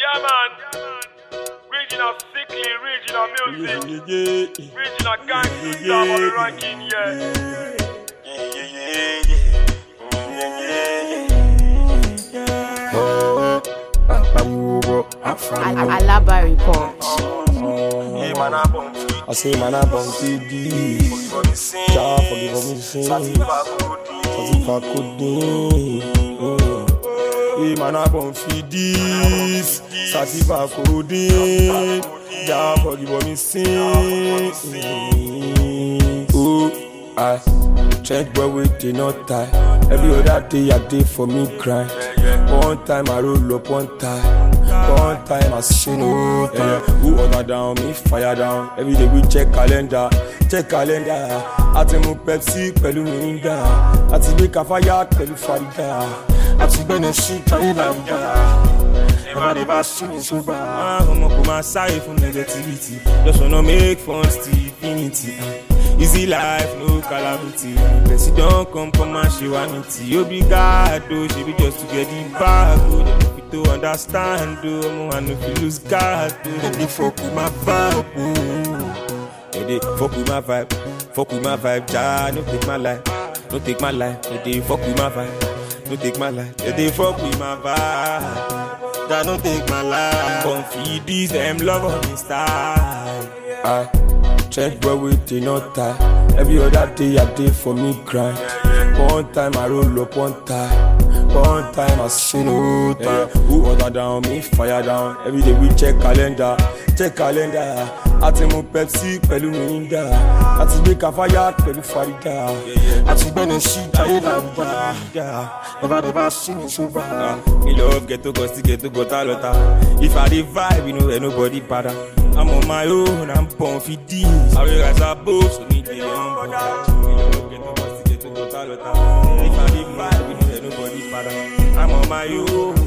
Yeah, man. Regional sickly, regional music. Regional gangster style on the ranking, yeah. Alaba report. I say man I bum TD. Jah forgive me sin. Satisfa codeine. Hey man I bum feed this. Satisfa codeine. Jah forgive me sin. Oh, I change boy with the not tie. Every other day I day for me grind. One time I roll up, one time I say no time. Who order down, me fire down. Every day we check calendar. I take my Pepsi, pẹ̀lú Mirinda. I take make a fire, pẹ̀lú Farida. I take Benessy, try never see me so bad. I'm up on my side from negativity. Just wanna make fun till infinity. Easy life, no calamity. Blessing don't come and she want it. Obrigado, she be just to get the bag. To understand, I'm no feel lose God. They fuck with my vibe. They fuck with my vibe. Fuck with my vibe. Jah, no take my life. No take my life. They fuck with my vibe. No take my life. They fuck with my vibe. Jah, no take my life. Come feed these them love on the style. I check boy with the not tie. Every other day I day for me grind. One time I roll up, one time I say no time. Who order down, me fire down. Every day we check calendar. I take my Pepsi, pẹ̀lú Mirinda. I take make a fire, pẹ̀lú Farida. I take Benessy, try never see me so bad. Me love get to gota lota. If I dey vibe, you know ain't nobody bother. I'm on my own, I'm born for this. I realize I both so need the humble. Me love get to gota lota. If I dey vibe, you know ain't nobody bother. I'm on my own.